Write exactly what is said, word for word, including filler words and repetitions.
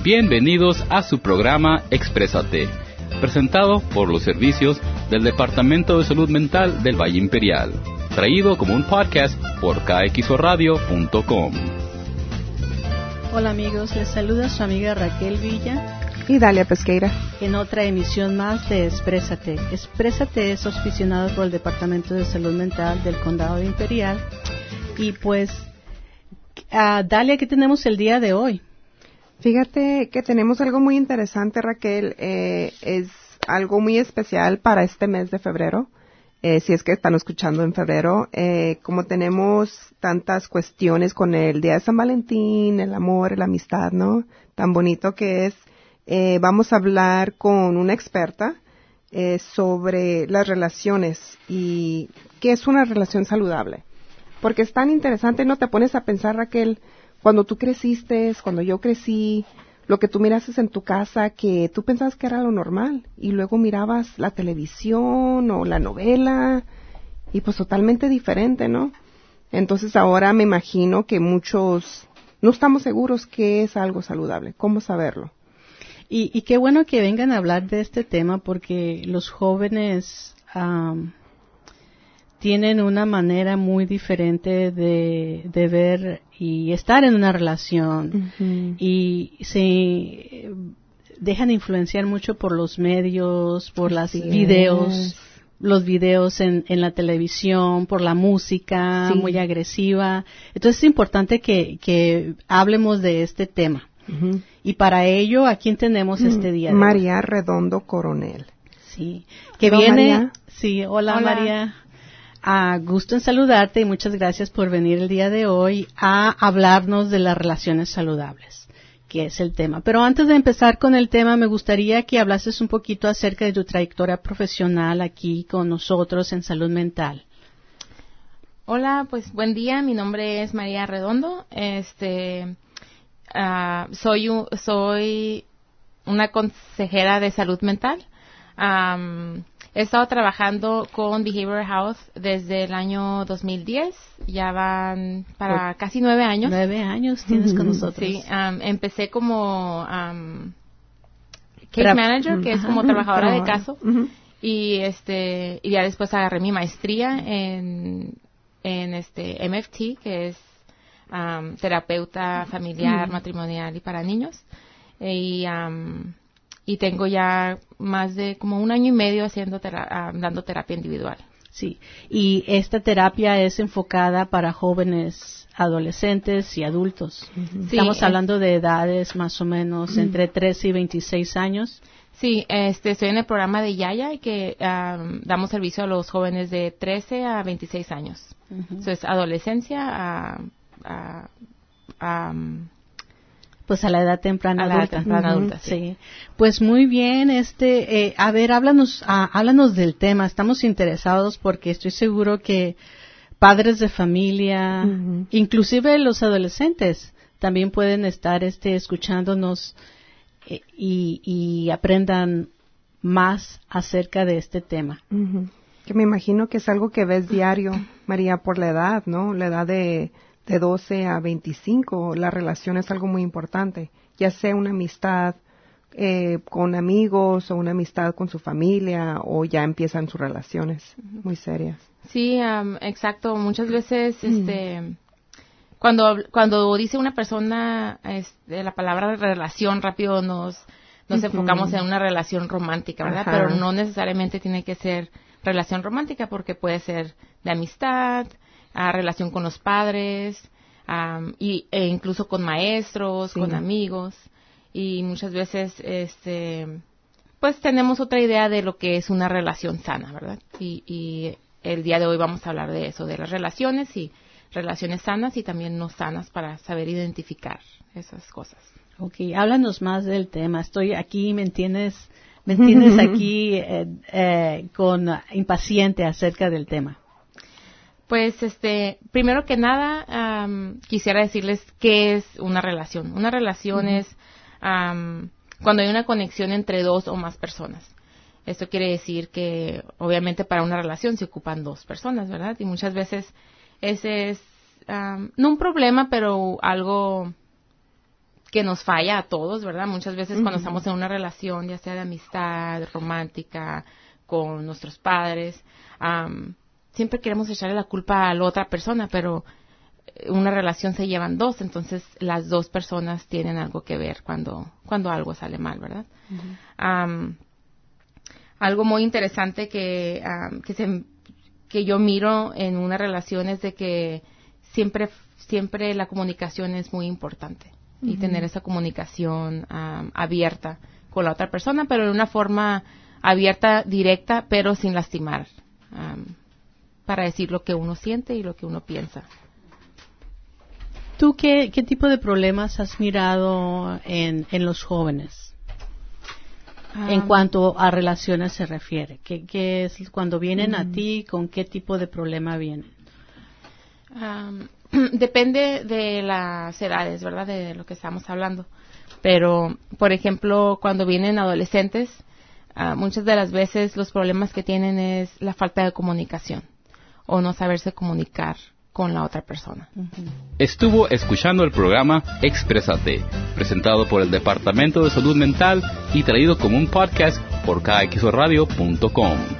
Bienvenidos a su programa Exprésate, presentado por los servicios del Departamento de Salud Mental del Valle Imperial, traído como un podcast por K X O radio punto com. Hola amigos, les saluda su amiga Raquel Villa y Dalia Pesqueira en otra emisión más de Exprésate. Exprésate es auspiciado por el Departamento de Salud Mental del Condado de Imperial. Y pues, uh, Dalia, ¿qué tenemos el día de hoy? Fíjate que tenemos algo muy interesante, Raquel. Eh, es algo muy especial para este mes de febrero. Eh, si es que están escuchando en febrero, eh, como tenemos tantas cuestiones con el Día de San Valentín, el amor, la amistad, ¿no? Tan bonito que es. Eh, vamos a hablar con una experta eh, sobre las relaciones y qué es una relación saludable. Porque es tan interesante, ¿no? Te pones a pensar, Raquel, cuando tú creciste, cuando yo crecí, lo que tú miraste en tu casa, que tú pensabas que era lo normal, y luego mirabas la televisión o la novela, y pues totalmente diferente, ¿no? Entonces ahora me imagino que muchos no estamos seguros qué es algo saludable, cómo saberlo. Y, y qué bueno que vengan a hablar de este tema, porque los jóvenes um, tienen una manera muy diferente de, de ver y estar en una relación, uh-huh. y se dejan influenciar mucho por los medios, por los videos, los videos en, en la televisión, por la música sí. muy agresiva. Entonces es importante que, que hablemos de este tema. Uh-huh. Y para ello, ¿a quién tenemos uh-huh. este día? María Redondo Coronel. Sí, que hola, viene. María. Sí, hola, hola. María. Ah, gusto en saludarte y muchas gracias por venir el día de hoy a hablarnos de las relaciones saludables, que es el tema. Pero antes de empezar con el tema, me gustaría que hablases un poquito acerca de tu trayectoria profesional aquí con nosotros en salud mental. Hola, pues buen día. Mi nombre es María Redondo. Este, uh, soy un, soy una consejera de salud mental. Um, He estado trabajando con Behavioral Health desde el año dos mil diez. Ya van para oh, casi nueve años. Nueve años tienes con nosotros. Sí, um, empecé como um, case Tra- manager, que uh-huh. es como trabajadora uh-huh. de caso. Uh-huh. Y este y ya después agarré mi maestría en, en este M F T, que es um, terapeuta familiar, uh-huh. matrimonial y para niños. Y... Um, Y tengo ya más de como un año y medio haciendo tera- dando terapia individual. Sí, y esta terapia es enfocada para jóvenes, adolescentes y adultos. Uh-huh. Sí, Estamos hablando de edades más o menos uh-huh. entre trece y veintiséis años. Sí, este, estoy en el programa de Yaya y que um, damos servicio a los jóvenes de trece a veintiséis años. Uh-huh. Entonces, adolescencia a... a, a um, Pues a la edad temprana a la adulta. edad temprana Uh-huh. adulta, sí. sí. Pues muy bien, este, eh, a ver, háblanos, ah, háblanos del tema. Estamos interesados porque estoy seguro que padres de familia, uh-huh. inclusive los adolescentes, también pueden estar, este, escuchándonos eh, y, y aprendan más acerca de este tema. Uh-huh. Que me imagino que es algo que ves diario, María, por la edad, ¿no? La edad de de doce a veinticinco, la relación es algo muy importante, ya sea una amistad eh, con amigos o una amistad con su familia o ya empiezan sus relaciones muy serias. Sí, um, exacto. Muchas veces, mm. este, cuando cuando dice una persona este, la palabra relación, rápido nos nos uh-huh. enfocamos en una relación romántica, ¿verdad? Ajá. Pero no necesariamente tiene que ser relación romántica porque puede ser de amistad, a relación con los padres, um, y, e incluso con maestros, sí. con amigos, y muchas veces, este, pues tenemos otra idea de lo que es una relación sana, ¿verdad? Y, y el día de hoy vamos a hablar de eso, de las relaciones y relaciones sanas y también no sanas para saber identificar esas cosas. Okay, háblanos más del tema. Estoy aquí, ¿me entiendes? ¿Me entiendes aquí eh, eh, con uh, impaciente acerca del tema? Pues, este, primero que nada, um, quisiera decirles qué es una relación. Una relación uh-huh. es um, cuando hay una conexión entre dos o más personas. Esto quiere decir que, obviamente, para una relación se ocupan dos personas, ¿verdad? Y muchas veces ese es, um, no un problema, pero algo que nos falla a todos, ¿verdad? Muchas veces uh-huh. cuando estamos en una relación, ya sea de amistad, romántica, con nuestros padres, um, siempre queremos echarle la culpa a la otra persona, pero una relación se llevan dos, entonces las dos personas tienen algo que ver cuando cuando algo sale mal, ¿verdad? Uh-huh. Um, algo muy interesante que um, que se que yo miro en una relación es de que siempre siempre la comunicación es muy importante uh-huh. y tener esa comunicación um, abierta con la otra persona, pero de una forma abierta, directa, pero sin lastimar, um, para decir lo que uno siente y lo que uno piensa. ¿Tú qué, qué tipo de problemas has mirado en, en los jóvenes um, en cuanto a relaciones se refiere? ¿Qué, qué es cuando vienen um, a ti, con qué tipo de problema vienen? Um, depende de las edades, ¿verdad? De lo que estamos hablando. Pero, por ejemplo, cuando vienen adolescentes, uh, muchas de las veces los problemas que tienen es la falta de comunicación o no saberse comunicar con la otra persona. Estuvo escuchando el programa Exprésate, presentado por el Departamento de Salud Mental y traído como un podcast por K X O radio punto com.